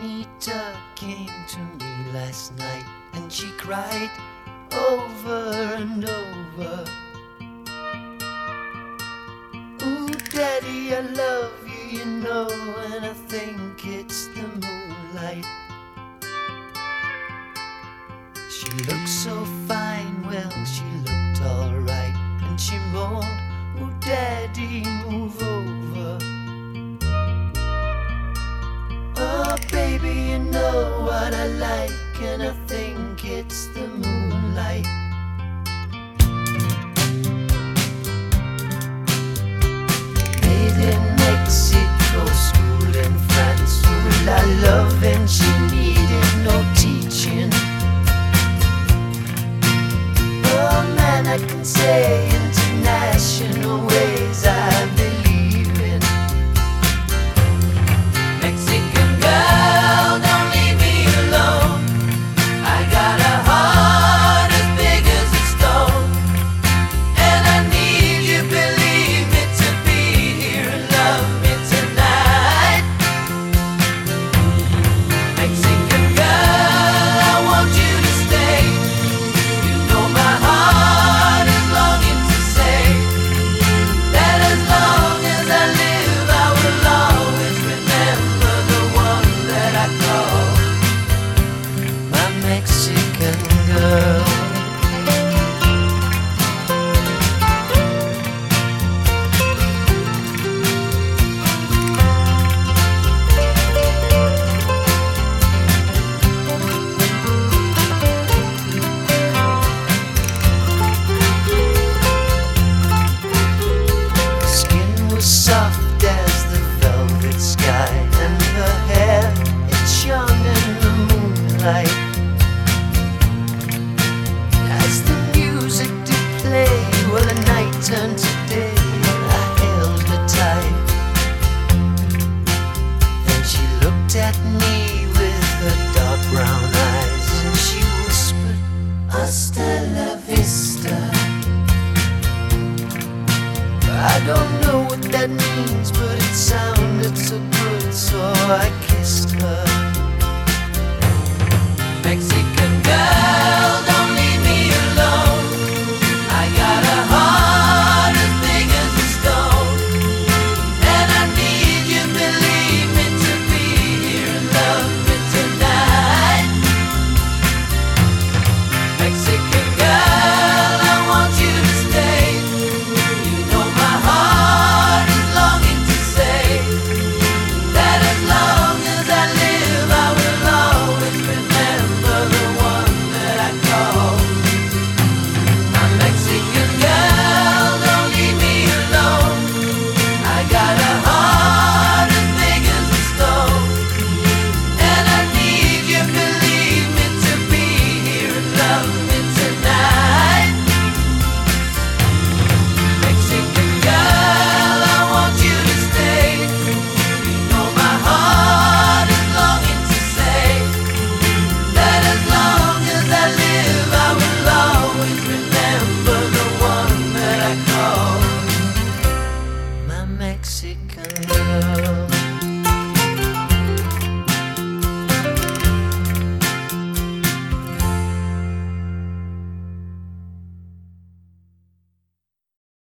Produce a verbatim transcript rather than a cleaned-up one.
Anita came to me last night and she cried over and over. Ooh, Daddy, I love you, you know, and I think it's the moonlight. She looked so fine, well, she looked alright, and she moaned, ooh, Daddy, move over. Oh, baby, you know what I like, and I think it's the moonlight. Made in Mexico, school in France, full of love, and she needed no teaching. Oh man, I can say international ways I believe in. Mexican girl, don't leave me alone. I got a heart as big as a stone, and I need you, believe me, to be here and love me tonight. Mexican girl, I want you to stay. You know my heart is longing to say that as long as I live, I will always remember the one that I call my Mexican girl. Skin was soft as the velvet sky, and her hair, it shone in the moonlight. As the music did play, well, the night turned to day, I held her tight. Then she looked at me with her dark brown eyes, and she whispered, hasta la vista. I don't know what that means, but it sounded so good, so I kissed her. Mexican girl,